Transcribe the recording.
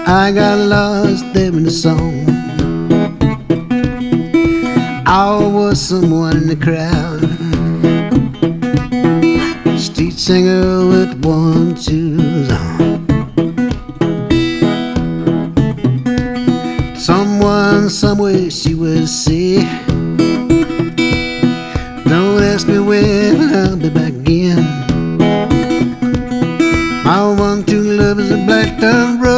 I got lost there in the song. I was someone in the crowd, street singer with one shoes on. Someone, somewhere she will see. Don't ask me when I'll be back again. My one true love is a black dove rose.